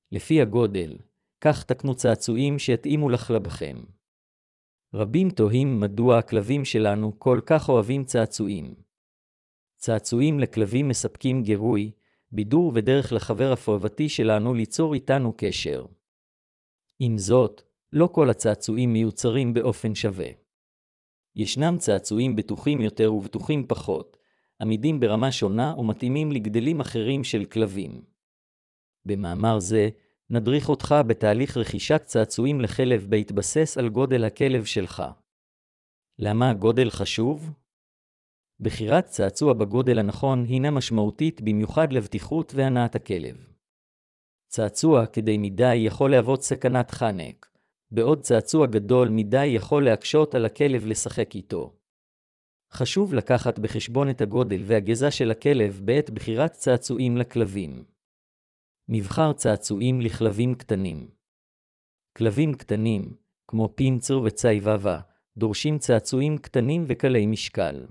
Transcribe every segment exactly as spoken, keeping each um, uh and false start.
לפי הגודל, כך תקנו צעצועים שיתאימו לכלבכם. רבים תוהים מדוע הכלבים שלנו כל כך אוהבים צעצועים. צעצועים לכלבים מספקים גירוי, בידור ודרך לחבר הפרבתי שלנו ליצור איתנו קשר. עם זאת, לא כל הצעצועים מיוצרים באופן שווה. ישנם צעצועים בטוחים יותר ובטוחים פחות, עמידים ברמה שונה ומתאימים לגדלים אחרים של כלבים. במאמר זה, נדריך אותך בתהליך רכישת צעצועים לכלב בהתבסס על גודל הכלב שלך. למה הגודל חשוב? בחירת צעצוע בגודל הנכון הינה משמעותית במיוחד לבטיחות והנעת הכלב. צעצוע כדי מדי יכול להוות סכנת חנק, בעוד צעצוע גדול מדי יכול להקשות על הכלב לשחק איתו. חשוב לקחת בחשבון את הגודל והגזע של הכלב בעת בחירת צעצועים לכלבים. מבחר צעצועים לכלבים קטנים. כלבים קטנים, כמו פינצר וצייבבה, דורשים צעצועים קטנים וקלי משקל.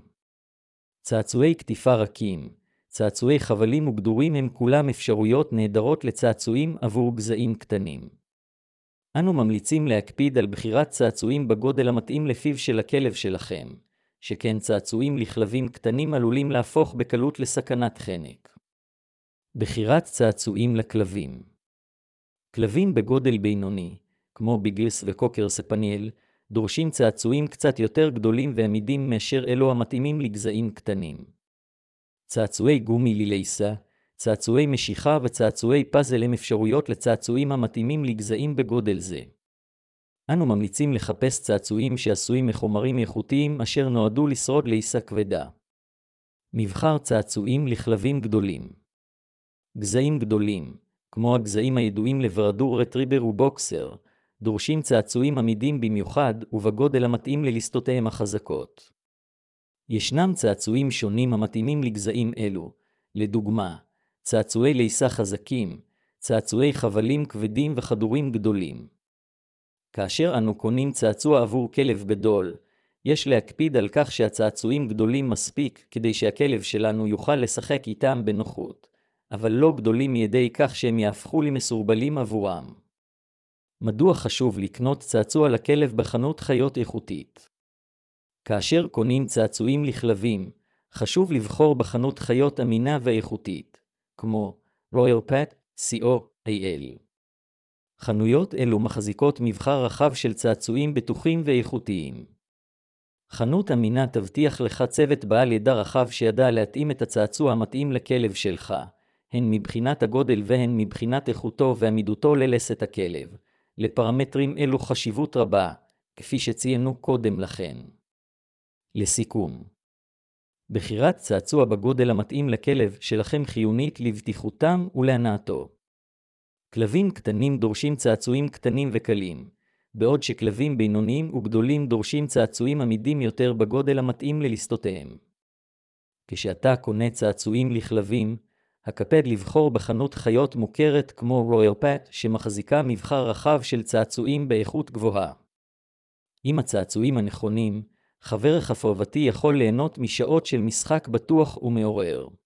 צעצועי כתיפה רכים, צעצועי חבלים וגדורים הם כולם אפשרויות נהדרות לצעצועים עבור גזעים קטנים. אנו ממליצים להקפיד על בחירת צעצועים בגודל המתאים לפיו של הכלב שלכם, שכן צעצועים לכלבים קטנים עלולים להפוך בקלות לסכנת חנק. בחירת צעצועים לכלבים. כלבים בגודל בינוני, כמו ביגלס וקוקר ספניאל, דורשים צעצועים קצת יותר גדולים ועמידים מאשר אלו המתאימים לגזעים קטנים. צעצועי גומי לילייסה, צעצועי משיכה וצעצועי פאזל הם אפשרויות לצעצועים המתאימים לגזעים בגודל זה. אנו ממליצים לחפש צעצועים שעשויים מחומרים איכותיים אשר נועדו לשרוד לעיסה כבדה. מבחר צעצועים לכלבים גדולים. גזעים גדולים, כמו הגזעים הידועים לברדור, רטריבר ובוקסר, דורשים צעצועים עמידים במיוחד ובגודל המתאים לליסטותיהם החזקות. ישנם צעצועים שונים המתאימים לגזעים אלו, לדוגמה, צעצועי לעיסה חזקים, צעצועי חבלים כבדים וחדורים גדולים. כאשר אנו קונים צעצוע עבור כלב גדול, יש להקפיד על כך שהצעצועים גדולים מספיק כדי שהכלב שלנו יוכל לשחק איתם בנוחות, אבל לא גדולים מידי כך שהם יהפכו למסורבלים עבורם. מדוע חשוב לקנות צעצוע לכלב בחנות חיות איכותית? כאשר קונים צעצועים לכלבים, חשוב לבחור בחנות חיות אמינה ואיכותית, כמו Royal Pet, סי או איי אל. חנויות אלו מחזיקות מבחר רחב של צעצועים בטוחים ואיכותיים. חנות אמינה תבטיח לך צוות בעל ידע רחב שידע להתאים את הצעצוע המתאים לכלב שלך, הן מבחינת הגודל והן מבחינת איכותו ועמידותו ללסת הכלב. לפרמטרים אלו חשיבות רבה, כפי שציינו קודם לכן. לסיכום, בחירת צעצוע בגודל המתאים לכלב שלכם חיונית לבטיחותם ולהנאתו. כלבים קטנים דורשים צעצועים קטנים וקלים, בעוד שכלבים בינוניים וגדולים דורשים צעצועים עמידים יותר בגודל המתאים לליסטותיהם. כשאתה קונה צעצועים לכלבים, הקפד לבחור בחנות חיות מוכרת כמו Royal Pet שמחזיקה מבחר רחב של צעצועים באיכות גבוהה. עם הצעצועים הנכונים, חברך הפרבתי יכול ליהנות משעות של משחק בטוח ומעורר.